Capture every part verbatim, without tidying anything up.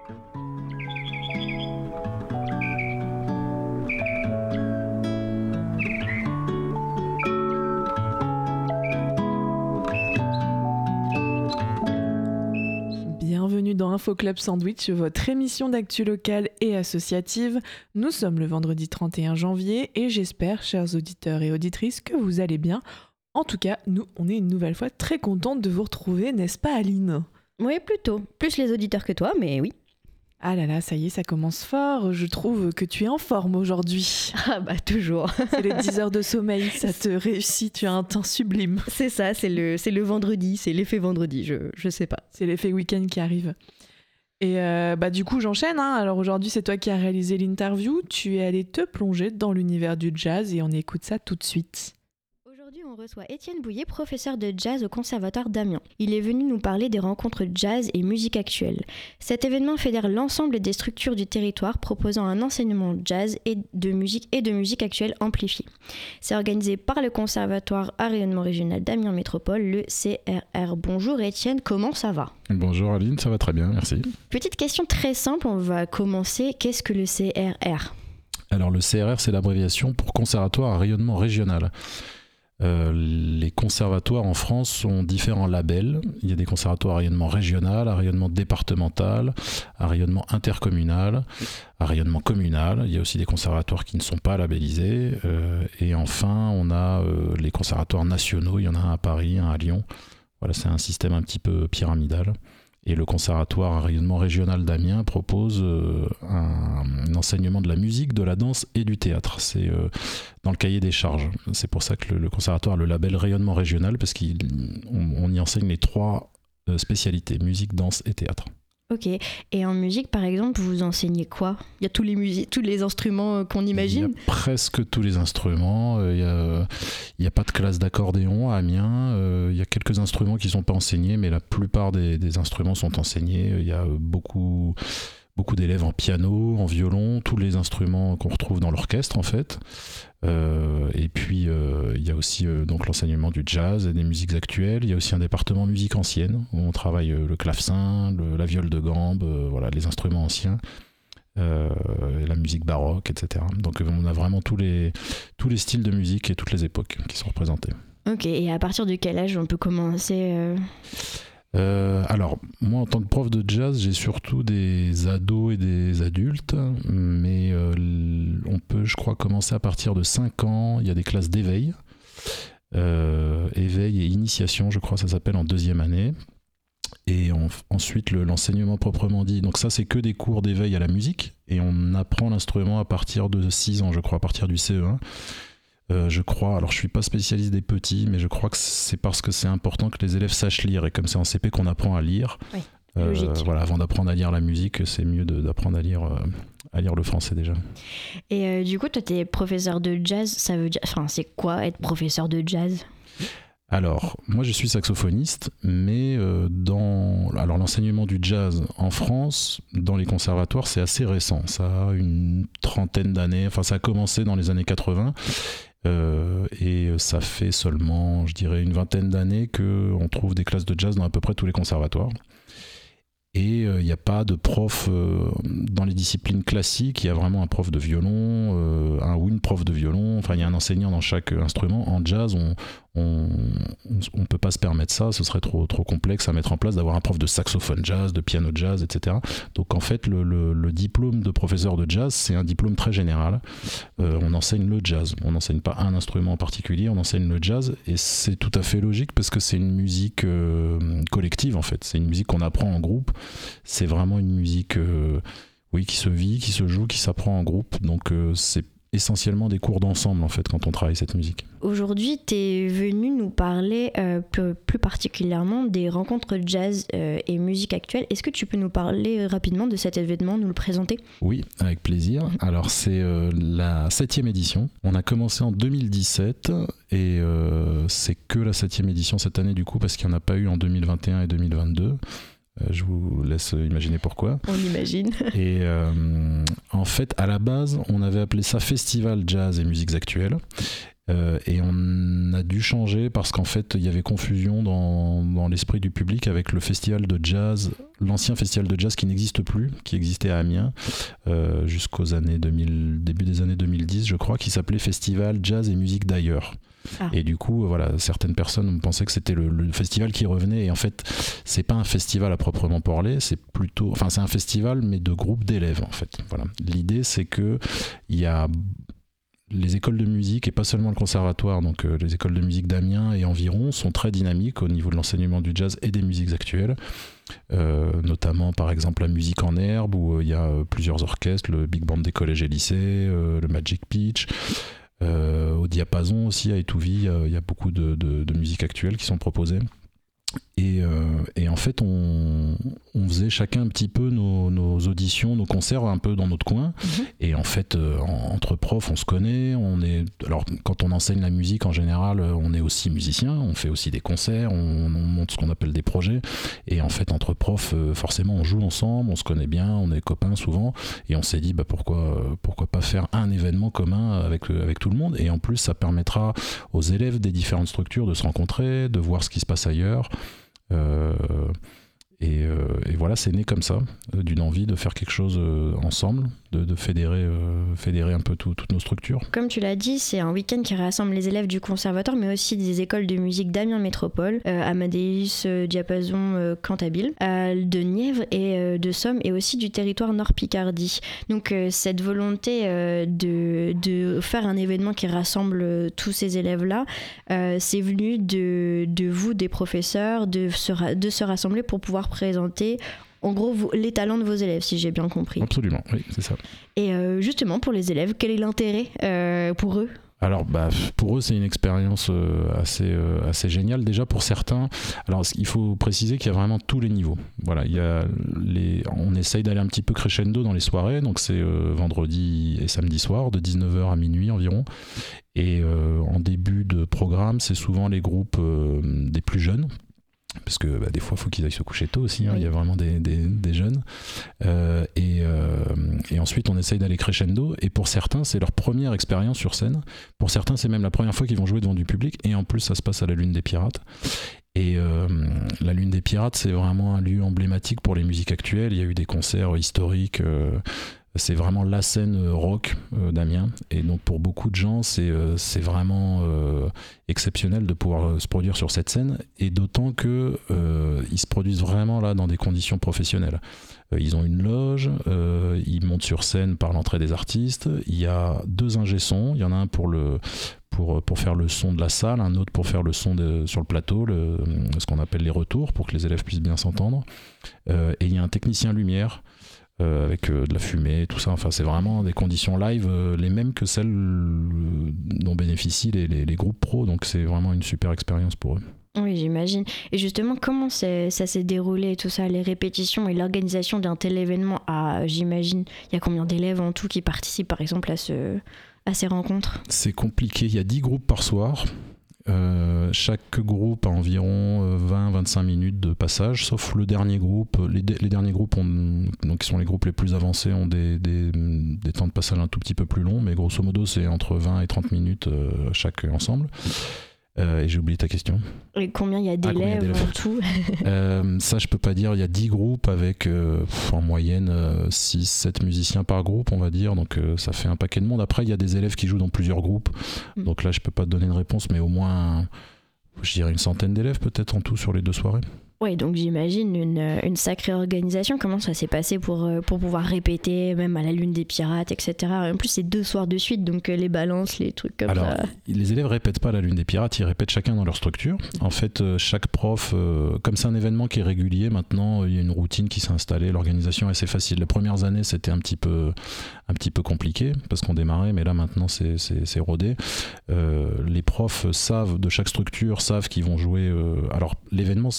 Bienvenue dans Info Club Sandwich, votre émission d'actu locale et associative. Nous sommes le vendredi trente et un janvier et j'espère, chers auditeurs et auditrices, que vous allez bien. En tout cas, nous, on est une nouvelle fois très contente de vous retrouver, n'est-ce pas Aline ? Oui, plutôt. Plus les auditeurs que toi, mais oui. Ah là là, ça y est, ça commence fort. Je trouve que tu es en forme aujourd'hui. Ah bah toujours. C'est les dix heures de sommeil, ça te réussit, tu as un teint sublime. C'est ça, c'est le, c'est le vendredi, c'est l'effet vendredi, je, je sais pas. C'est l'effet week-end qui arrive. Et euh, bah du coup, j'enchaîne. Hein. Alors aujourd'hui, c'est toi qui as réalisé l'interview. Tu es allé te plonger dans l'univers du jazz et on écoute ça tout de suite. Aujourd'hui, on reçoit Étienne Bouillet, professeur de jazz au Conservatoire d'Amiens. Il est venu nous parler des rencontres jazz et musique actuelle. Cet événement fédère l'ensemble des structures du territoire proposant un enseignement jazz et de musique et de musique actuelle amplifiée. C'est organisé par le Conservatoire à rayonnement régional d'Amiens Métropole, le C R R. Bonjour Étienne, comment ça va ? Bonjour Aline, ça va très bien, merci. Petite question très simple, on va commencer. Qu'est-ce que le C R R ? Alors le C R R, c'est l'abréviation pour Conservatoire à rayonnement régional. Euh, les conservatoires en France ont différents labels. Il y a des conservatoires à rayonnement régional, à rayonnement départemental, à rayonnement intercommunal, à rayonnement communal. Il y a aussi des conservatoires qui ne sont pas labellisés. Euh, et enfin, on a euh, les conservatoires nationaux. Il y en a un à Paris, un à Lyon. Voilà, c'est un système un petit peu pyramidal. Et le conservatoire à rayonnement régional d'Amiens propose euh, un, un enseignement de la musique, de la danse et du théâtre. C'est euh, dans le cahier des charges. C'est pour ça que le, le conservatoire a le label rayonnement régional, parce qu'on on y enseigne les trois euh, spécialités, musique, danse et théâtre. Ok, et en musique par exemple, vous enseignez quoi ? Il y a tous les, musi- tous les instruments qu'on imagine ? Il y a presque tous les instruments. Il n'y a, il y a pas de classe d'accordéon à Amiens. Il y a quelques instruments qui ne sont pas enseignés, mais la plupart des, des instruments sont enseignés. Il y a beaucoup, beaucoup d'élèves en piano, en violon, tous les instruments qu'on retrouve dans l'orchestre en fait. Euh, et puis euh, il y a aussi euh, donc l'enseignement du jazz et des musiques actuelles. Il y a aussi un département musique ancienne où on travaille euh, le clavecin, le, la viole de gambe, euh, voilà, les instruments anciens, euh, la musique baroque, et cetera. Donc on a vraiment tous les, tous les styles de musique et toutes les époques qui sont représentés. Ok, et à partir de quel âge on peut commencer euh... Euh, alors, moi en tant que prof de jazz, j'ai surtout des ados et des adultes, mais euh, on peut, je crois, commencer à partir de cinq ans. Il y a des classes d'éveil, euh, éveil et initiation, je crois, ça s'appelle en deuxième année. Et en, ensuite, le, l'enseignement proprement dit. Donc ça, c'est que des cours d'éveil à la musique, et on apprend l'instrument à partir de six ans, je crois, à partir du C E un. Euh, je crois, alors je suis pas spécialiste des petits, mais je crois que c'est parce que c'est important que les élèves sachent lire, et comme c'est en C P qu'on apprend à lire, oui, euh, voilà, avant d'apprendre à lire la musique, c'est mieux de, d'apprendre à lire, euh, à lire le français déjà. Et euh, du coup, toi, t'es professeur de jazz, ça veut dire, enfin, c'est quoi être professeur de jazz ? Alors, moi je suis saxophoniste, mais euh, dans alors l'enseignement du jazz en France, dans les conservatoires, c'est assez récent. Ça a une trentaine d'années, enfin ça a commencé dans les années quatre-vingts. Euh, et ça fait seulement, je dirais, une vingtaine d'années qu'on trouve des classes de jazz dans à peu près tous les conservatoires. Et il euh, n'y a pas de prof euh, dans les disciplines classiques. Il y a vraiment un prof de violon, euh, un ou une prof de violon. Enfin, il y a un enseignant dans chaque instrument. En jazz, on on on peut pas se permettre ça. Ce serait trop trop complexe à mettre en place d'avoir un prof de saxophone jazz, de piano jazz, et cetera. Donc en fait, le, le, le diplôme de professeur de jazz, c'est un diplôme très général. Euh, on enseigne le jazz. On n'enseigne pas un instrument en particulier. On enseigne le jazz, et c'est tout à fait logique parce que c'est une musique euh, collective en fait. C'est une musique qu'on apprend en groupe. C'est vraiment une musique euh, oui, qui se vit, qui se joue, qui s'apprend en groupe. Donc euh, c'est essentiellement des cours d'ensemble en fait quand on travaille cette musique. Aujourd'hui, tu es venu nous parler euh, plus, plus particulièrement des rencontres jazz euh, et musique actuelle. Est-ce que tu peux nous parler rapidement de cet événement, nous le présenter ? Oui, avec plaisir. Alors c'est euh, la septième édition. On a commencé en deux mille dix-sept et euh, c'est que la septième édition cette année du coup parce qu'il n'y en a pas eu en deux mille vingt et un et deux mille vingt-deux. Euh, je vous laisse imaginer pourquoi. On imagine. Et euh, en fait, à la base, on avait appelé ça Festival Jazz et Musiques Actuelles. Euh, et on a dû changer parce qu'en fait il y avait confusion dans, dans l'esprit du public avec le festival de jazz, l'ancien festival de jazz qui n'existe plus, qui existait à Amiens euh, jusqu'aux années deux mille, début des années deux mille dix je crois, qui s'appelait Festival Jazz et Musique d'ailleurs. Ah. Et du coup, voilà, certaines personnes pensaient que c'était le, le festival qui revenait. Et en fait, c'est pas un festival à proprement parler, c'est plutôt, enfin, c'est un festival mais de groupes d'élèves en fait. Voilà. L'idée, c'est que il y a les écoles de musique, et pas seulement le conservatoire, donc euh, les écoles de musique d'Amiens et environ, sont très dynamiques au niveau de l'enseignement du jazz et des musiques actuelles, euh, notamment par exemple la musique en herbe, où il euh, y a euh, plusieurs orchestres, le Big Band des collèges et lycées, euh, le Magic Pitch, euh, au diapason aussi, à Étouville, il euh, y a beaucoup de, de, de musiques actuelles qui sont proposées. Et, euh, et en fait, on, on faisait chacun un petit peu nos, nos auditions, nos concerts un peu dans notre coin. Mmh. Et en fait, euh, en, entre profs, on se connaît. On est, alors, quand on enseigne la musique, en général, on est aussi musicien. On fait aussi des concerts, on, on monte ce qu'on appelle des projets. Et en fait, entre profs, euh, forcément, on joue ensemble, on se connaît bien, on est copains souvent. Et on s'est dit, bah, pourquoi, pourquoi pas faire un événement commun avec, avec tout le monde. Et en plus, ça permettra aux élèves des différentes structures de se rencontrer, de voir ce qui se passe ailleurs. Euh, et, euh, et voilà, c'est né comme ça, euh, d'une envie de faire quelque chose euh, ensemble, de, de fédérer, euh, fédérer un peu tout, toutes nos structures. Comme tu l'as dit, c'est un week-end qui rassemble les élèves du conservatoire, mais aussi des écoles de musique d'Amiens Métropole, euh, Amadeus, euh, Diapason, euh, Cantabile, euh, de Nièvre et euh, de Somme, et aussi du territoire Nord-Picardie. Donc euh, cette volonté euh, de, de faire un événement qui rassemble euh, tous ces élèves-là, euh, c'est venu de, de vous, des professeurs, de se, ra- de se rassembler pour pouvoir présenter en gros vous, les talents de vos élèves, si j'ai bien compris. Absolument, oui, c'est ça. Et euh, justement, pour les élèves, quel est l'intérêt euh, pour eux ? Alors, bah, pour eux, c'est une expérience euh, assez, euh, assez géniale. Déjà, pour certains, alors il faut préciser qu'il y a vraiment tous les niveaux. Voilà, il y a les, on essaye d'aller un petit peu crescendo dans les soirées, donc c'est euh, vendredi et samedi soir, de dix-neuf heures à minuit environ. Et euh, en début de programme, c'est souvent les groupes euh, des plus jeunes. Parce que bah, des fois il faut qu'ils aillent se coucher tôt aussi, hein. Oui. Il y a vraiment des, des, des jeunes euh, et, euh, et ensuite on essaye d'aller crescendo, et pour certains c'est leur première expérience sur scène, pour certains c'est même la première fois qu'ils vont jouer devant du public, et en plus ça se passe à la Lune des Pirates. Et euh, la Lune des Pirates, c'est vraiment un lieu emblématique pour les musiques actuelles. Il y a eu des concerts historiques, euh, c'est vraiment la scène rock euh, d'Amiens, et donc pour beaucoup de gens c'est, euh, c'est vraiment euh, exceptionnel de pouvoir euh, se produire sur cette scène, et d'autant que euh, ils se produisent vraiment là dans des conditions professionnelles. Euh, ils ont une loge, euh, ils montent sur scène par l'entrée des artistes, il y a deux ingé-sons, il y en a un pour le Pour, pour faire le son de la salle, un autre pour faire le son de, sur le plateau, le, ce qu'on appelle les retours, pour que les élèves puissent bien s'entendre. Euh, et il y a un technicien lumière euh, avec euh, de la fumée, tout ça. Enfin, c'est vraiment des conditions live euh, les mêmes que celles euh, dont bénéficient les, les, les groupes pros. Donc c'est vraiment une super expérience pour eux. Oui, j'imagine. Et justement, comment c'est, ça s'est déroulé, tout ça, les répétitions et l'organisation d'un tel événement à, j'imagine, il y a combien d'élèves en tout qui participent, par exemple, à, ce, à ces rencontres ? C'est compliqué. Il y a dix groupes par soir. Euh, chaque groupe a environ vingt à vingt-cinq minutes de passage, sauf le dernier groupe. Les, les derniers groupes, ont, donc, qui sont les groupes les plus avancés, ont des, des, des temps de passage un tout petit peu plus longs, mais grosso modo, c'est entre vingt et trente minutes euh, chaque ensemble. Euh, et j'ai oublié ta question. Et combien il y a d'élèves, ah, en tout euh, Ça, je peux pas dire. Il y a dix groupes avec euh, en moyenne euh, six sept musiciens par groupe, on va dire. Donc euh, ça fait un paquet de monde. Après, il y a des élèves qui jouent dans plusieurs groupes. Mmh. Donc là, je peux pas te donner une réponse, mais au moins, je dirais une centaine d'élèves peut-être en tout sur les deux soirées. Oui, donc j'imagine une, une sacrée organisation. Comment ça s'est passé pour, pour pouvoir répéter, même à la Lune des Pirates, et cetera. En plus, c'est deux soirs de suite, donc les balances, les trucs comme Alors, ça. Les élèves répètent pas à la Lune des Pirates, ils répètent chacun dans leur structure. En fait, chaque prof, euh, comme c'est un événement qui est régulier, maintenant, il y a une routine qui s'est installée. L'organisation est assez facile. Les premières années, c'était un petit peu, un petit peu compliqué, parce qu'on démarrait, mais là, maintenant, c'est, c'est, c'est rodé. Euh, les profs savent, de chaque structure, savent qu'ils vont jouer... Euh, alors, l'événement se passe toujours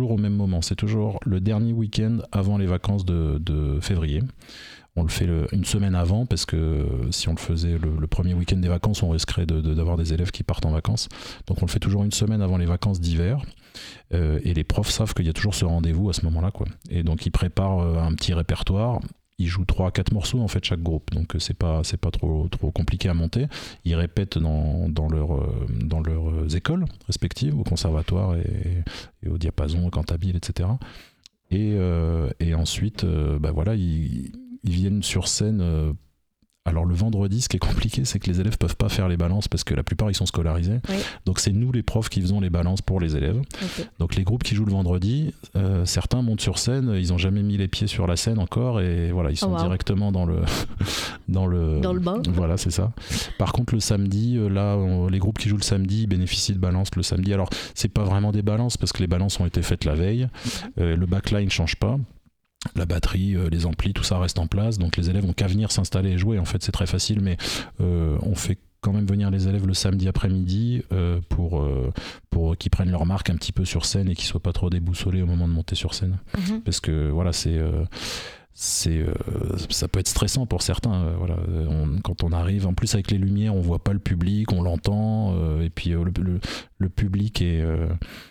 toujours au même moment. C'est toujours le dernier week-end avant les vacances de, de février. On le fait le, une semaine avant parce que si on le faisait le, le premier week-end des vacances, on risquerait de, de, d'avoir des élèves qui partent en vacances. Donc on le fait toujours une semaine avant les vacances d'hiver. Euh, et les profs savent qu'il y a toujours ce rendez-vous à ce moment-là, quoi. Et donc ils préparent un petit répertoire. Ils jouent trois à quatre morceaux en fait chaque groupe, donc c'est pas c'est pas trop trop compliqué à monter. Ils répètent dans dans leurs dans leurs écoles respectives, au conservatoire et, et au diapason, au cantabile, et cetera. Et euh, et ensuite euh, bah voilà ils ils viennent sur scène. Euh, Alors le vendredi, ce qui est compliqué, c'est que les élèves peuvent pas faire les balances parce que la plupart ils sont scolarisés. Oui. Donc c'est nous les profs qui faisons les balances pour les élèves. Okay. Donc les groupes qui jouent le vendredi, euh, certains montent sur scène, ils ont jamais mis les pieds sur la scène encore et voilà, ils sont oh wow. directement dans le dans le dans le bain. Voilà, c'est ça. Par contre le samedi, là, on, les groupes qui jouent le samedi ils bénéficient de balances le samedi. Alors c'est pas vraiment des balances parce que les balances ont été faites la veille. Euh, le backline change pas. La batterie, euh, les amplis, tout ça reste en place, donc les élèves n'ont qu'à venir s'installer et jouer. En fait, c'est très facile, mais euh, on fait quand même venir les élèves le samedi après-midi euh, pour, euh, pour qu'ils prennent leur marque un petit peu sur scène et qu'ils ne soient pas trop déboussolés au moment de monter sur scène. Mm-hmm. Parce que voilà, c'est... Euh, c'est euh, ça peut être stressant pour certains euh, voilà on, quand on arrive en plus avec les lumières on voit pas le public, on l'entend euh, et puis euh, le, le, le public est euh,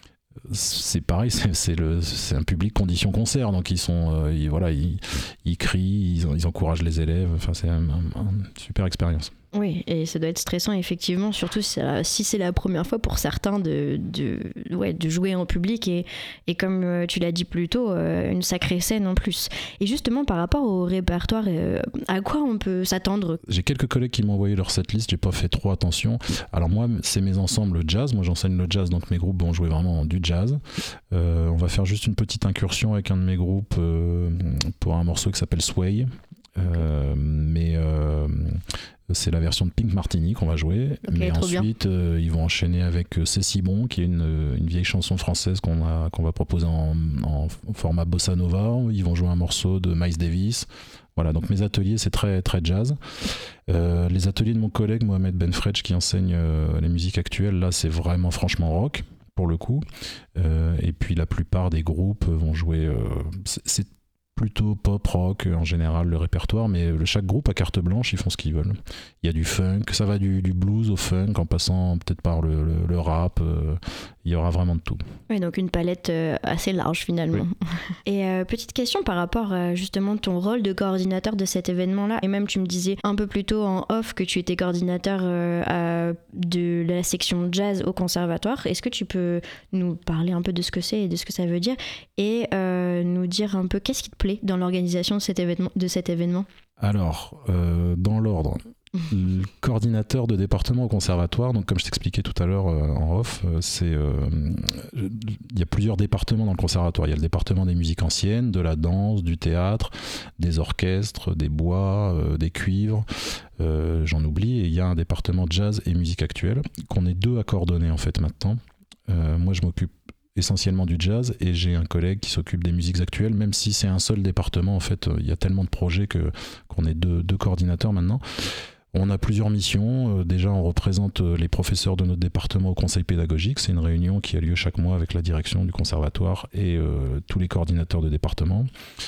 c'est pareil, c'est, c'est, le, c'est un public condition concert, donc ils sont, euh, ils, voilà, ils, ils crient, ils, ils encouragent les élèves. Enfin, c'est une super expérience. Oui, et ça doit être stressant effectivement, surtout si, si c'est la première fois pour certains de, de, ouais, de jouer en public et, et comme tu l'as dit plus tôt, euh, une sacrée scène en plus. Et justement par rapport au répertoire, euh, à quoi on peut s'attendre ? J'ai quelques collègues qui m'ont envoyé leur setlist, j'ai pas fait trop attention. Alors moi, c'est mes ensembles jazz, moi j'enseigne le jazz, donc mes groupes vont jouer vraiment du jazz. Euh, on va faire juste une petite incursion avec un de mes groupes euh, pour un morceau qui s'appelle Sway. Euh, mais euh, c'est la version de Pink Martini qu'on va jouer. Okay, mais ensuite euh, ils vont enchaîner avec C'est si bon, qui est une, une vieille chanson française qu'on, a, qu'on va proposer en, en format bossa nova. Ils vont jouer un morceau de Miles Davis. Voilà, donc mes ateliers c'est très, très jazz. Euh, les ateliers de mon collègue Mohamed Benfredj qui enseigne euh, les musiques actuelles, là c'est vraiment franchement rock pour le coup. Euh, et puis la plupart des groupes vont jouer euh, c'est, c'est plutôt pop rock en général le répertoire, mais le, chaque groupe a carte blanche, ils font ce qu'ils veulent. Il y a du funk, ça va du, du blues au funk en passant peut-être par le, le, le rap, euh, il y aura vraiment de tout. Oui, donc une palette euh, assez large finalement. Oui. Et euh, petite question par rapport à justement ton rôle de coordinateur de cet événement-là, et même tu me disais un peu plus tôt en off que tu étais coordinateur euh, à, de la section jazz au conservatoire. Est-ce que tu peux nous parler un peu de ce que c'est et de ce que ça veut dire et euh, nous dire un peu qu'est-ce qui te plaît dans l'organisation de cet événement, de cet événement ? Alors, euh, dans l'ordre, le coordinateur de département au conservatoire, donc comme je t'expliquais tout à l'heure euh, en off, euh, c'est, euh, il y a plusieurs départements dans le conservatoire. Il y a le département des musiques anciennes, de la danse, du théâtre, des orchestres, des bois, euh, des cuivres, euh, j'en oublie, et il y a un département jazz et musique actuelle, qu'on est deux à coordonner en fait maintenant. Euh, moi je m'occupe essentiellement du jazz et j'ai un collègue qui s'occupe des musiques actuelles, même si c'est un seul département en fait, il y a tellement de projets que, qu'on est deux, deux coordinateurs maintenant. On a plusieurs missions, euh, déjà on représente les professeurs de notre département au conseil pédagogique, c'est une réunion qui a lieu chaque mois avec la direction du conservatoire et euh, tous les coordinateurs de département.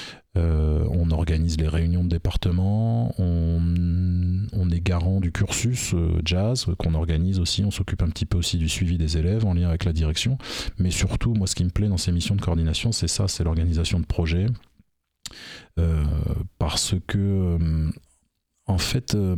Euh, on organise les réunions de département, on, on est garant du cursus euh, jazz euh, qu'on organise aussi, on s'occupe un petit peu aussi du suivi des élèves en lien avec la direction, mais surtout moi ce qui me plaît dans ces missions de coordination c'est ça, c'est l'organisation de projets euh, parce que euh, en fait euh,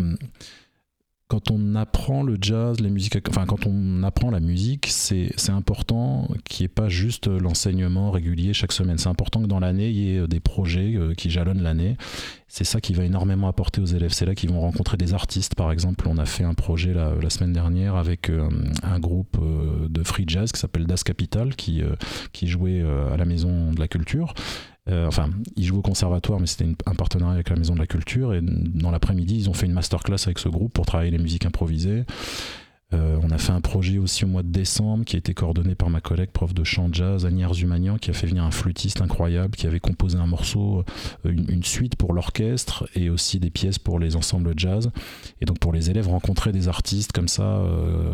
quand on apprend le jazz, les musiques, enfin quand on apprend la musique, c'est, c'est important qu'il n'y ait pas juste l'enseignement régulier chaque semaine. C'est important que dans l'année, il y ait des projets qui jalonnent l'année. C'est ça qui va énormément apporter aux élèves. C'est là qu'ils vont rencontrer des artistes. Par exemple, on a fait un projet la, la semaine dernière avec un, un groupe de free jazz qui s'appelle Das Capital, qui, qui jouait à la Maison de la Culture. Euh, enfin, ils jouent au conservatoire, mais c'était une, un partenariat avec la Maison de la Culture. Et dans l'après-midi, ils ont fait une masterclass avec ce groupe pour travailler les musiques improvisées. Euh, on a fait un projet aussi au mois de décembre qui a été coordonné par ma collègue prof de chant jazz, Agnès Zumanian, qui a fait venir un flûtiste incroyable, qui avait composé un morceau, une, une suite pour l'orchestre et aussi des pièces pour les ensembles jazz. Et donc pour les élèves, rencontrer des artistes comme ça... Euh,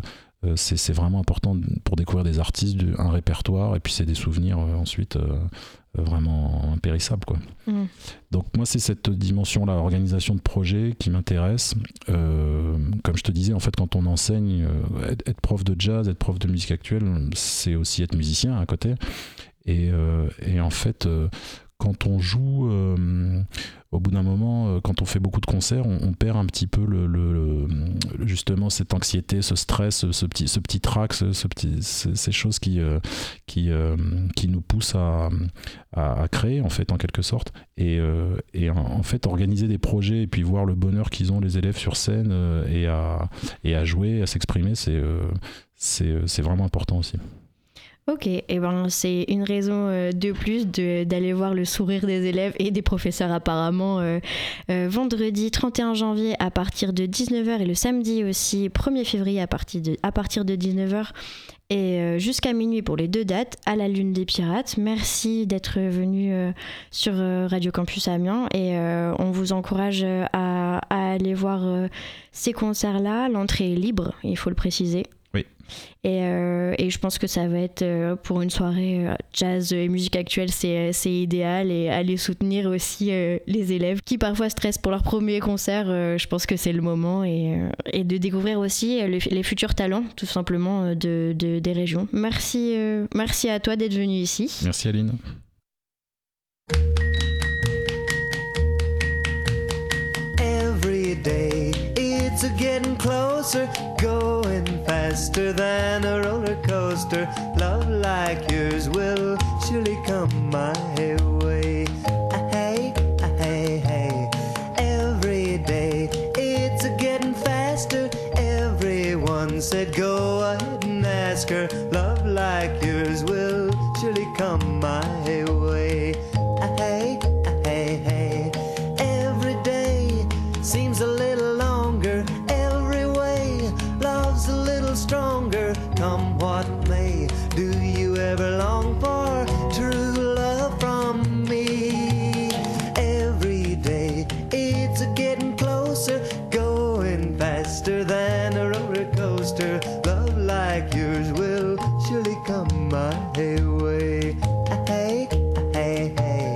euh, c'est, c'est vraiment important pour découvrir des artistes, un répertoire, et puis c'est des souvenirs euh, ensuite euh, vraiment impérissables, quoi. Mmh. Donc moi c'est cette dimension-là, organisation de projet, qui m'intéresse. Euh, comme je te disais, en fait, quand on enseigne, euh, être, être prof de jazz, être prof de musique actuelle, c'est aussi être musicien à côté. Et, euh, et en fait, euh, quand on joue, euh, au bout d'un moment, euh, quand on fait beaucoup de concerts, on, on perd un petit peu le, le, le, justement cette anxiété, ce stress, ce, ce petit, ce petit trac, ce, ce petit, ces, ces choses qui, euh, qui, euh, qui nous poussent à, à, à créer, en fait, en quelque sorte. Et, euh, et en, en fait, organiser des projets et puis voir le bonheur qu'ils ont, les élèves, sur scène euh, et, à, et à jouer, à s'exprimer, c'est, euh, c'est, c'est vraiment important aussi. Ok, et eh ben c'est une raison euh, de plus de, d'aller voir le sourire des élèves et des professeurs apparemment euh, euh, vendredi trente et un janvier à partir de dix-neuf heures et le samedi aussi premier février à partir de, à partir de dix-neuf heures et euh, jusqu'à minuit pour les deux dates à la Lune des Pirates. Merci d'être venu euh, sur euh, Radio Campus Amiens et euh, on vous encourage à, à aller voir euh, ces concerts-là. L'entrée est libre, il faut le préciser. Oui. Et, euh, et je pense que ça va être euh, pour une soirée euh, jazz et musique actuelle, c'est, c'est idéal. Et aller soutenir aussi euh, les élèves qui parfois stressent pour leur premier concert, euh, je pense que c'est le moment. Et, euh, et de découvrir aussi le, les futurs talents, tout simplement, de, de, des régions. Merci, euh, merci à toi d'être venu ici. Merci Aline. Every day it's getting closer, going faster than a roller coaster. Love like yours will surely come my way. Hey, hey, hey. Every day it's getting faster. Everyone said go ahead and ask her. Love like yours will surely come my way. Hey, hey, hey. Every day seems a little longer. Every way love's a little stronger. Come what may, do you ever long for true love from me? Every day it's getting closer, going faster than a roller coaster. Love like yours will surely come my way. Hey, hey, hey.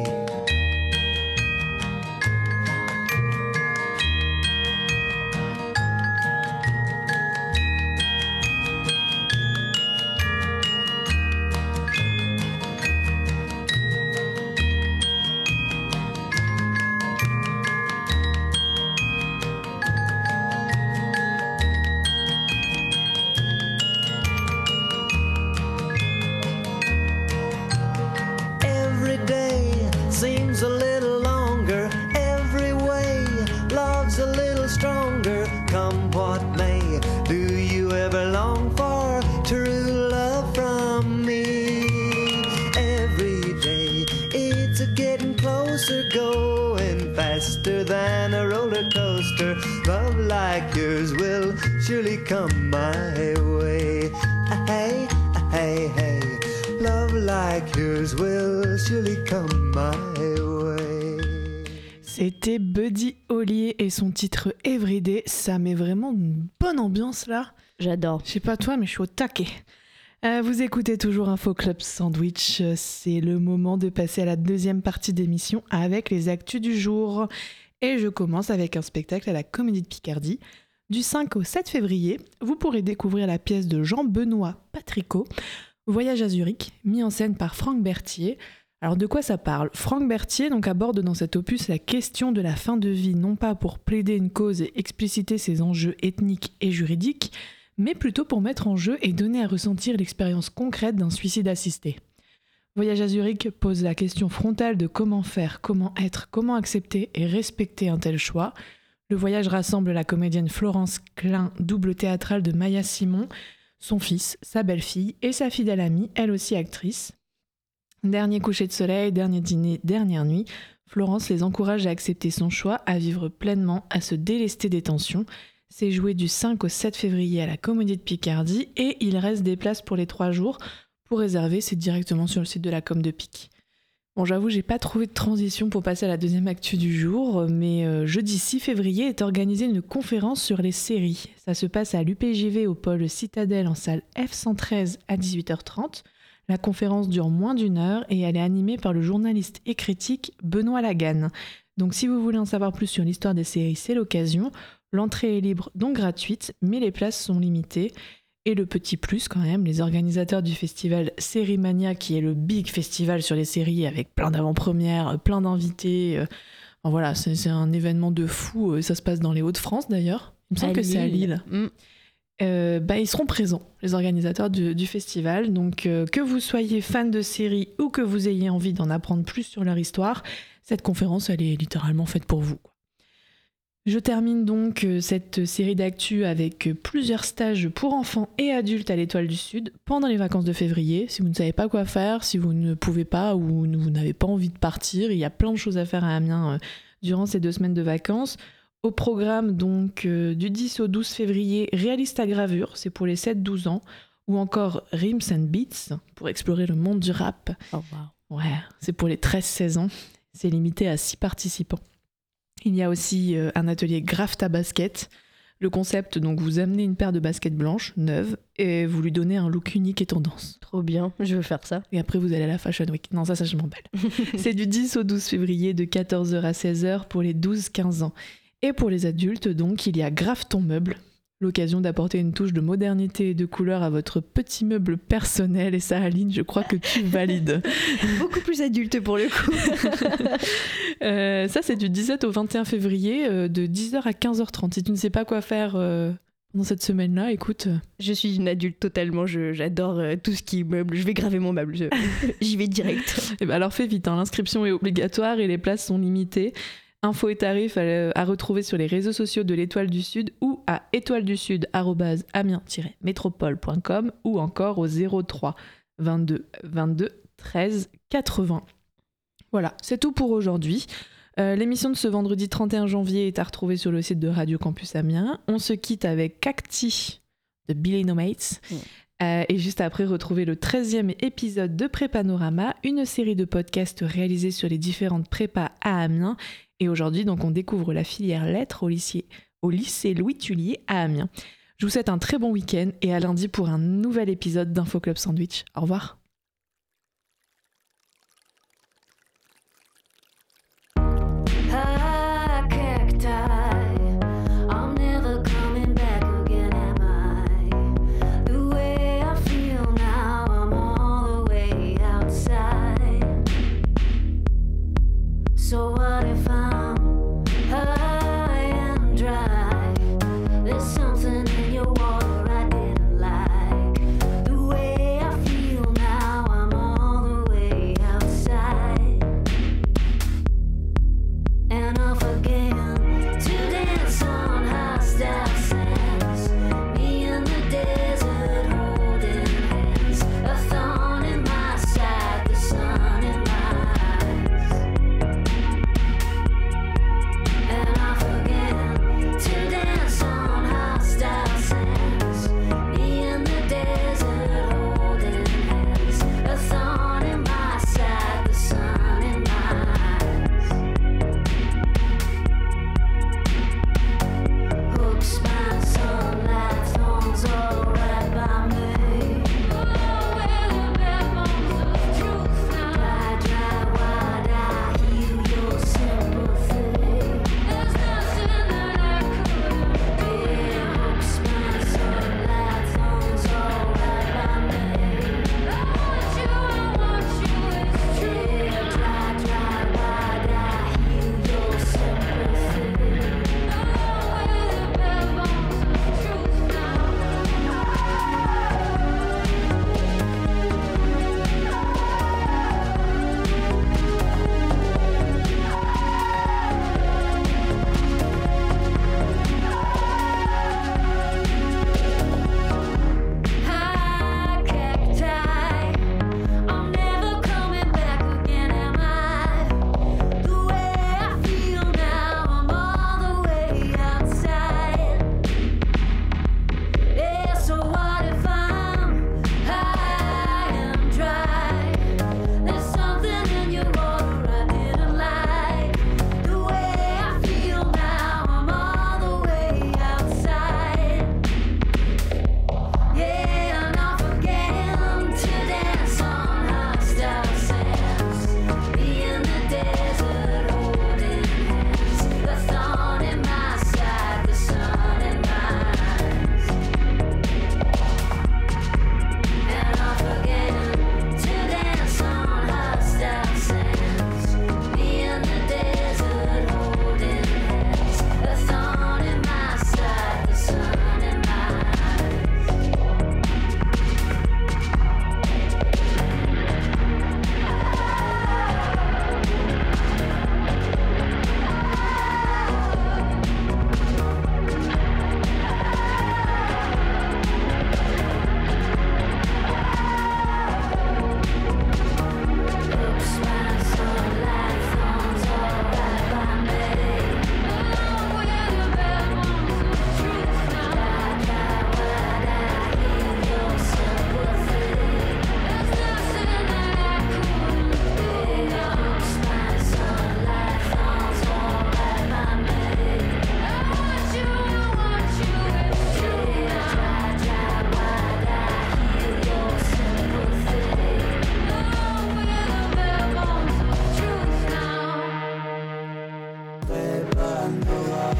Every day seems a little longer. Every way love's a little stronger. Come what may, do you ever long for true love from me? Every day it's a getting closer, going faster than a roller coaster. Love like yours will surely come my way. Hey, hey, hey. Love like yours will surely come my way. C'était Buddy Holly et son titre Everyday. Ça met vraiment une bonne ambiance là. J'adore. Je sais pas toi, mais je suis au taquet. Euh, vous écoutez toujours Info Club Sandwich. C'est le moment de passer à la deuxième partie d'émission avec les actus du jour. Et je commence avec un spectacle à la Comédie de Picardie. Du cinq au sept février, vous pourrez découvrir la pièce de Jean-Benoît Patricot, Voyage à Zurich, mis en scène par Franck Berthier. Alors de quoi ça parle ? Franck Berthier donc aborde dans cet opus la question de la fin de vie, non pas pour plaider une cause et expliciter ses enjeux ethniques et juridiques, mais plutôt pour mettre en jeu et donner à ressentir l'expérience concrète d'un suicide assisté. Voyage à Zurich pose la question frontale de comment faire, comment être, comment accepter et respecter un tel choix. Le voyage rassemble la comédienne Florence Klein, double théâtrale de Maya Simon, son fils, sa belle-fille et sa fidèle amie, elle aussi actrice. Dernier coucher de soleil, dernier dîner, dernière nuit, Florence les encourage à accepter son choix, à vivre pleinement, à se délester des tensions. C'est joué du cinq au sept février à la Comédie de Picardie et il reste des places pour les trois jours. Pour réserver, c'est directement sur le site de la Com de Pic. Bon, j'avoue, j'ai pas trouvé de transition pour passer à la deuxième actu du jour, mais euh, jeudi six février est organisée une conférence sur les séries. Ça se passe à l'U P J V au pôle Citadelle en salle F cent treize à dix-huit heures trente. La conférence dure moins d'une heure et elle est animée par le journaliste et critique Benoît Laganne. Donc si vous voulez en savoir plus sur l'histoire des séries, c'est l'occasion. L'entrée est libre, donc gratuite, mais les places sont limitées. Et le petit plus quand même, les organisateurs du festival Sérimania, qui est le big festival sur les séries avec plein d'avant-premières, plein d'invités. Enfin, voilà, c'est, c'est un événement de fou. Ça se passe dans les Hauts-de-France d'ailleurs. Il me semble que c'est à Lille. Mmh. Euh, bah, ils seront présents, les organisateurs du, du festival. Donc euh, que vous soyez fan de séries ou que vous ayez envie d'en apprendre plus sur leur histoire, cette conférence, elle est littéralement faite pour vous, quoi. Je termine donc cette série d'actu avec plusieurs stages pour enfants et adultes à l'Étoile du Sud pendant les vacances de février. Si vous ne savez pas quoi faire, si vous ne pouvez pas ou vous n'avez pas envie de partir, il y a plein de choses à faire à Amiens durant ces deux semaines de vacances. Au programme donc du dix au douze février, réaliste à gravure, c'est pour les sept douze ans, ou encore Rims and Beats pour explorer le monde du rap. Oh wow. Ouais, c'est pour les treize seize ans, c'est limité à six participants. Il y a aussi euh, un atelier Grafta Basket. Le concept, donc vous amenez une paire de baskets blanches, neuves, et vous lui donnez un look unique et tendance. Trop bien, je veux faire ça. Et après vous allez à la Fashion Week. Non, ça, ça je m'emballe. C'est du dix au douze février, de quatorze heures à seize heures pour les douze quinze ans. Et pour les adultes, donc, il y a Grave ton meuble. L'occasion d'apporter une touche de modernité et de couleur à votre petit meuble personnel. Et ça, Aline, je crois que tu valides. Beaucoup plus adulte pour le coup. euh, ça, c'est du dix-sept au vingt et un février, euh, de dix heures à quinze heures trente. Si tu ne sais pas quoi faire euh, dans cette semaine-là, écoute... Euh... Je suis une adulte totalement, je, j'adore euh, tout ce qui est meuble. Je vais graver mon meuble, je, j'y vais direct. Et ben alors fais vite, hein, l'inscription est obligatoire et les places sont limitées. Infos et tarifs à, à retrouver sur les réseaux sociaux de l'Étoile du Sud ou à étoile du sud arobase amiens tiret métropole point com ou encore au zéro trois vingt-deux vingt-deux treize quatre-vingts. Voilà, c'est tout pour aujourd'hui. Euh, l'émission de ce vendredi trente et un janvier est à retrouver sur le site de Radio Campus Amiens. On se quitte avec Cacti de Billy No Mates. Mmh. Euh, et juste après, retrouver le treizième épisode de Prépanorama, une série de podcasts réalisés sur les différentes prépas à Amiens. Et aujourd'hui, donc, on découvre la filière lettres au lycée, au lycée Louis Tullier à Amiens. Je vous souhaite un très bon week-end et à lundi pour un nouvel épisode d'Info Club Sandwich. Au revoir. So what if I'm high and dry? There's something in your water I didn't like. The way I feel now.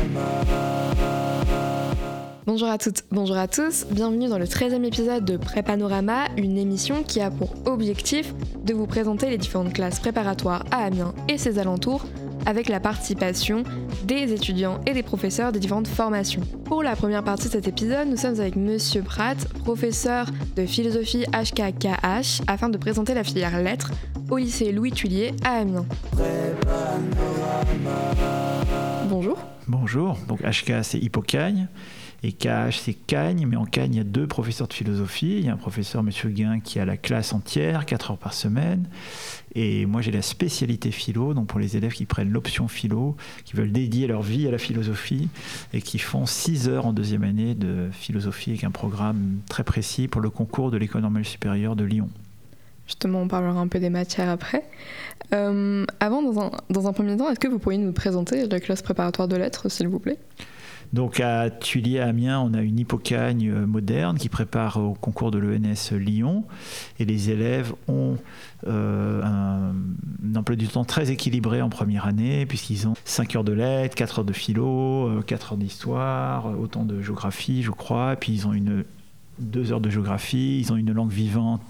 Bonjour à toutes, bonjour à tous, bienvenue dans le treizième épisode de Prépanorama, une émission qui a pour objectif de vous présenter les différentes classes préparatoires à Amiens et ses alentours avec la participation des étudiants et des professeurs des différentes formations. Pour la première partie de cet épisode, nous sommes avec Monsieur Pratt, professeur de philosophie H K K H, afin de présenter la filière lettres au lycée Louis Thuillier à Amiens. Bonjour. Bonjour, donc H K c'est Hippocagne. Et K H, c'est Cagne, mais en Cagne, il y a deux professeurs de philosophie. Il y a un professeur, M. Guin, qui a la classe entière, quatre heures par semaine. Et moi, j'ai la spécialité philo, donc pour les élèves qui prennent l'option philo, qui veulent dédier leur vie à la philosophie et qui font six heures en deuxième année de philosophie avec un programme très précis pour le concours de l'École normale supérieure de Lyon. Justement, on parlera un peu des matières après. Euh, avant, dans un, dans un premier temps, est-ce que vous pourriez nous présenter la classe préparatoire de lettres, s'il vous plaît ? Donc à Thuillier, à Amiens, on a une Hippocagne moderne qui prépare au concours de l'E N S Lyon. Et les élèves ont euh, un, un emploi du temps très équilibré en première année, puisqu'ils ont cinq heures de lettres, quatre heures de philo, quatre heures d'histoire, autant de géographie, je crois. Et puis ils ont une, deux heures de géographie, ils ont une langue vivante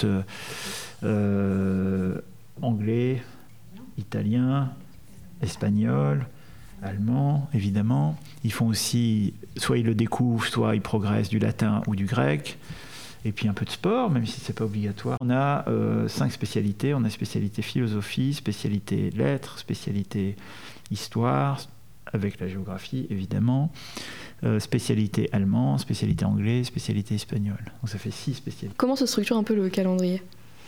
euh, anglais, italien, espagnol, allemand, évidemment. Ils font aussi, soit ils le découvrent, soit ils progressent du latin ou du grec. Et puis un peu de sport, même si ce n'est pas obligatoire. On a euh, cinq spécialités. On a spécialité philosophie, spécialité lettres, spécialité histoire, avec la géographie, évidemment. Euh, spécialité allemand, spécialité anglais, spécialité espagnol. Donc ça fait six spécialités. Comment se structure un peu le calendrier ?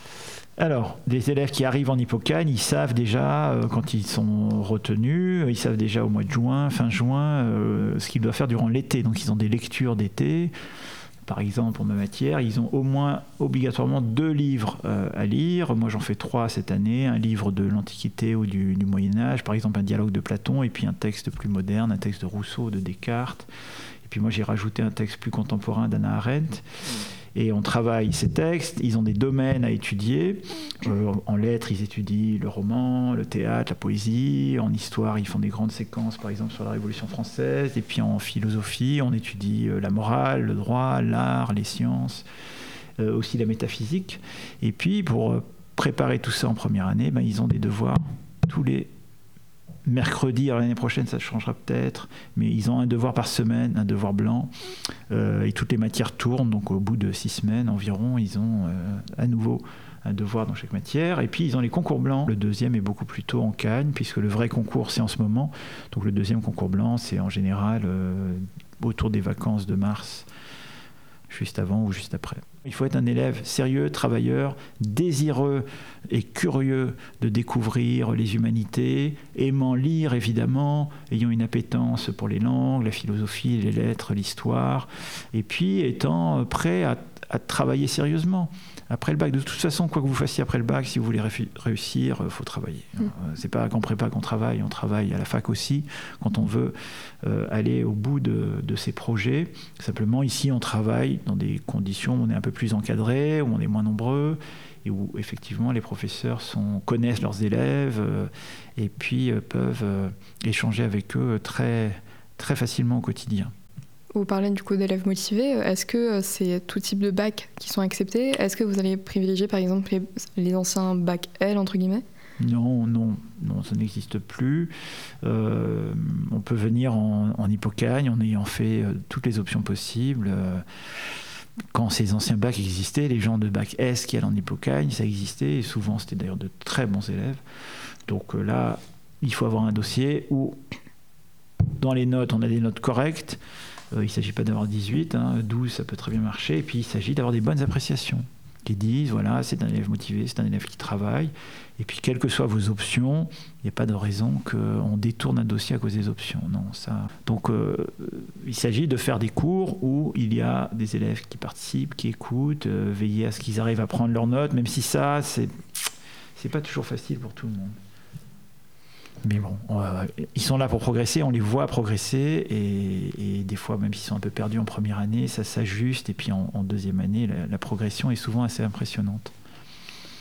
Alors, les élèves qui arrivent en Hippocagne, ils savent déjà, euh, quand ils sont retenus, ils savent déjà au mois de juin, fin juin, euh, ce qu'ils doivent faire durant l'été. Donc, ils ont des lectures d'été. Par exemple, pour ma matière, ils ont au moins obligatoirement deux livres euh, à lire. Moi, j'en fais trois cette année. Un livre de l'Antiquité ou du, du Moyen-Âge, par exemple un dialogue de Platon, et puis un texte plus moderne, un texte de Rousseau, de Descartes. Et puis moi, j'ai rajouté un texte plus contemporain d'Hannah Arendt. Et on travaille ces textes, ils ont des domaines à étudier. Euh, en lettres, ils étudient le roman, le théâtre, la poésie. En histoire, ils font des grandes séquences, par exemple, sur la Révolution française. Et puis en philosophie, on étudie euh, la morale, le droit, l'art, les sciences, euh, aussi la métaphysique. Et puis, pour euh, préparer tout ça en première année, ben, ils ont des devoirs tous les mercredi. Alors l'année prochaine, ça changera peut-être, mais ils ont un devoir par semaine, un devoir blanc, euh, et toutes les matières tournent, donc au bout de six semaines environ, ils ont euh, à nouveau un devoir dans chaque matière, et puis ils ont les concours blancs. Le deuxième est beaucoup plus tôt en Cagne, puisque le vrai concours, c'est en ce moment, donc le deuxième concours blanc, c'est en général euh, autour des vacances de mars, juste avant ou juste après. Il faut être un élève sérieux, travailleur, désireux et curieux de découvrir les humanités, aimant lire évidemment, ayant une appétence pour les langues, la philosophie, les lettres, l'histoire, et puis étant prêt à, à travailler sérieusement. Après le bac, de toute façon, quoi que vous fassiez après le bac, si vous voulez réussir, il faut travailler. Mmh. C'est pas qu'en prépa qu'on travaille, on travaille à la fac aussi, quand on veut euh, aller au bout de, de ses projets. Simplement, ici, on travaille dans des conditions où on est un peu plus encadré, où on est moins nombreux, et où, effectivement, les professeurs sont, connaissent leurs élèves, euh, et puis euh, peuvent euh, échanger avec eux très, très facilement au quotidien. Vous parlez du coup d'élèves motivés. Est-ce que c'est tout type de bac qui sont acceptés ? Est-ce que vous allez privilégier par exemple les, les anciens bac L entre guillemets ? Non, non, non, ça n'existe plus. Euh, on peut venir en, en Hippocagne en ayant fait euh, toutes les options possibles. Euh, quand ces anciens bacs existaient, les gens de bac S qui allaient en Hippocagne, ça existait, et souvent c'était d'ailleurs de très bons élèves. Donc euh, là, il faut avoir un dossier où, dans les notes, on a des notes correctes. Euh, il ne s'agit pas d'avoir dix-huit, hein, douze, ça peut très bien marcher. Et puis, il s'agit d'avoir des bonnes appréciations qui disent, voilà, c'est un élève motivé, c'est un élève qui travaille. Et puis, quelles que soient vos options, il n'y a pas de raison qu'on détourne un dossier à cause des options. Non, ça... Donc, euh, il s'agit de faire des cours où il y a des élèves qui participent, qui écoutent, euh, veiller à ce qu'ils arrivent à prendre leurs notes, même si ça, c'est, c'est pas toujours facile pour tout le monde. Mais bon, euh, ils sont là pour progresser, on les voit progresser, et, et des fois, même s'ils sont un peu perdus en première année, ça s'ajuste, et puis en, en deuxième année, la, la progression est souvent assez impressionnante.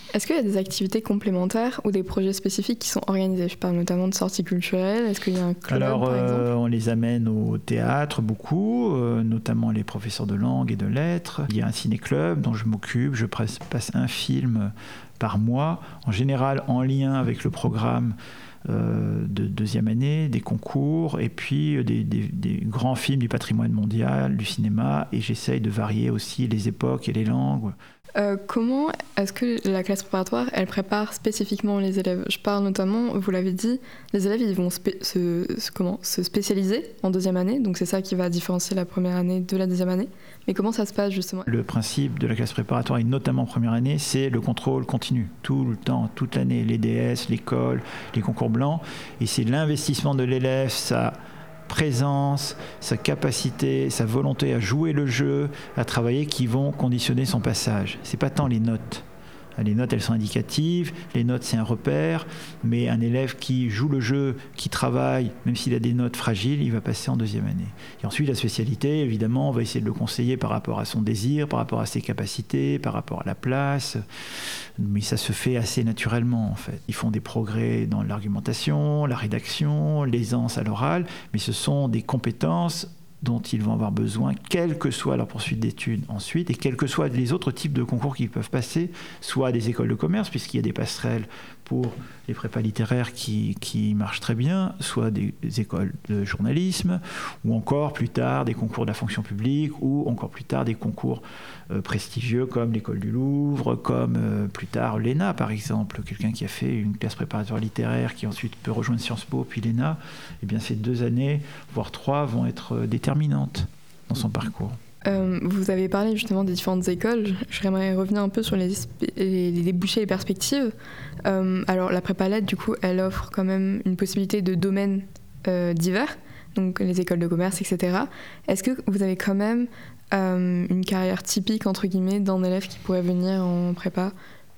Est-ce qu'il y a des activités complémentaires ou des projets spécifiques qui sont organisés ? Je parle notamment de sorties culturelles. Est-ce qu'il y a un club, Alors, par exemple ? euh, on les amène au théâtre beaucoup, euh, notamment les professeurs de langue et de lettres. Il y a un ciné-club dont je m'occupe. Je passe, passe un film par mois, en général en lien avec le programme euh, de deuxième année, des concours, et puis des, des, des grands films du patrimoine mondial, du cinéma, et j'essaye de varier aussi les époques et les langues. Euh, comment est-ce que la classe préparatoire, elle prépare spécifiquement les élèves ? Je parle notamment, vous l'avez dit, les élèves ils vont spé- se, se, comment, se spécialiser en deuxième année, donc c'est ça qui va différencier la première année de la deuxième année. Mais comment ça se passe justement ? Le principe de la classe préparatoire, et notamment en première année, c'est le contrôle continu, tout le temps, toute l'année, les D S, l'école, les concours blancs, et c'est l'investissement de l'élève, ça... présence, sa capacité, sa volonté à jouer le jeu, à travailler, qui vont conditionner son passage. C'est pas tant les notes. Les notes, elles sont indicatives, les notes, c'est un repère, mais un élève qui joue le jeu, qui travaille, même s'il a des notes fragiles, il va passer en deuxième année. Et ensuite, la spécialité, évidemment, on va essayer de le conseiller par rapport à son désir, par rapport à ses capacités, par rapport à la place, mais ça se fait assez naturellement, en fait. Ils font des progrès dans l'argumentation, la rédaction, l'aisance à l'oral, mais ce sont des compétences dont ils vont avoir besoin, quelle que soit leur poursuite d'études ensuite, et quels que soient les autres types de concours qu'ils peuvent passer, soit des écoles de commerce, puisqu'il y a des passerelles pour les prépas littéraires qui, qui marchent très bien, soit des, des écoles de journalisme, ou encore plus tard des concours de la fonction publique, ou encore plus tard des concours euh, prestigieux comme l'école du Louvre, comme euh, plus tard l'E N A par exemple, quelqu'un qui a fait une classe préparatoire littéraire qui ensuite peut rejoindre Sciences Po puis l'E N A, eh bien ces deux années, voire trois, vont être déterminantes dans son parcours. Euh, vous avez parlé justement des différentes écoles. J'aimerais revenir un peu sur les, les, les débouchés et perspectives. Euh, alors la prépa lettres, du coup, elle offre quand même une possibilité de domaines euh, divers, donc les écoles de commerce, et cetera. Est-ce que vous avez quand même euh, une carrière typique, entre guillemets, d'un élève qui pourrait venir en prépa ?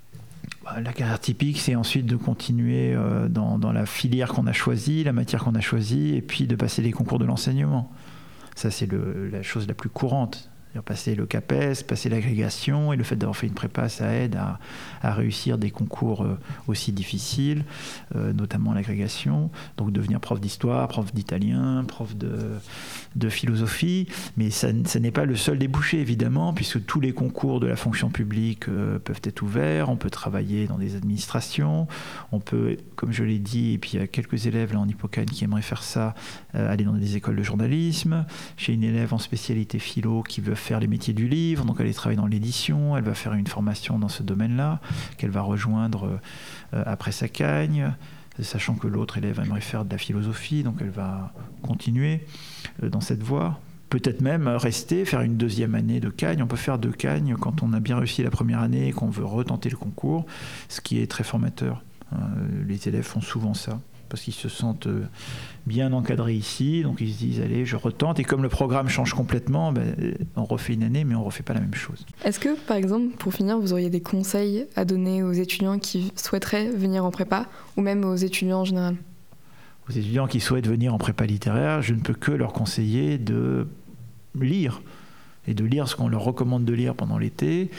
La carrière typique, c'est ensuite de continuer euh, dans, dans la filière qu'on a choisie, la matière qu'on a choisie, et puis de passer les concours de l'enseignement. Ça, c'est le, la chose la plus courante. C'est-à-dire passer le CAPES, passer l'agrégation, et le fait d'avoir fait une prépa, ça aide à, à réussir des concours euh, aussi difficiles, euh, notamment l'agrégation. Donc devenir prof d'histoire, prof d'italien, prof de, de philosophie. Mais ça, ça n'est pas le seul débouché, évidemment, puisque tous les concours de la fonction publique euh, peuvent être ouverts. On peut travailler dans des administrations. On peut, comme je l'ai dit, et puis il y a quelques élèves là en Hippocane qui aimeraient faire ça, euh, aller dans des écoles de journalisme. J'ai une élève en spécialité philo qui veut faire les métiers du livre, donc elle est travailler dans l'édition, elle va faire une formation dans ce domaine-là, qu'elle va rejoindre euh, après sa cagne, sachant que l'autre élève aimerait faire de la philosophie, donc elle va continuer euh, dans cette voie. Peut-être même rester, faire une deuxième année de cagne. On peut faire deux cagnes quand on a bien réussi la première année et qu'on veut retenter le concours, ce qui est très formateur. Euh, les élèves font souvent ça, parce qu'ils se sentent bien encadrés ici, donc ils se disent allez, je retente, et comme le programme change complètement, ben, on refait une année mais on refait pas la même chose. Est-ce que par exemple, pour finir, vous auriez des conseils à donner aux étudiants qui souhaiteraient venir en prépa, ou même aux étudiants en général ? Aux étudiants qui souhaitent venir en prépa littéraire, je ne peux que leur conseiller de lire, et de lire ce qu'on leur recommande de lire pendant l'été,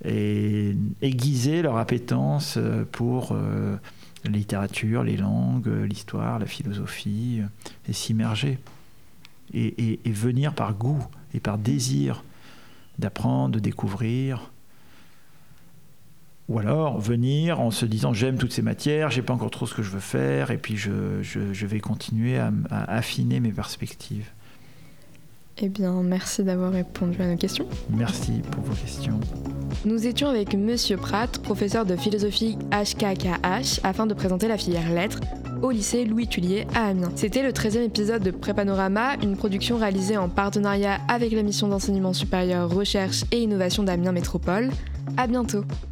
et aiguiser leur appétence pour euh, la littérature, les langues, l'histoire, la philosophie, et s'immerger. Et, et, et venir par goût et par désir d'apprendre, de découvrir. Ou alors venir en se disant j'aime toutes ces matières, j'ai pas encore trop ce que je veux faire, et puis je, je, je vais continuer à, à affiner mes perspectives. Eh bien, merci d'avoir répondu à nos questions. Merci pour vos questions. Nous étions avec Monsieur Pratt, professeur de philosophie H K K H, afin de présenter la filière lettres au lycée Louis Tullier à Amiens. C'était le treizième épisode de Prépanorama, une production réalisée en partenariat avec la mission d'enseignement supérieur, recherche et innovation d'Amiens Métropole. À bientôt.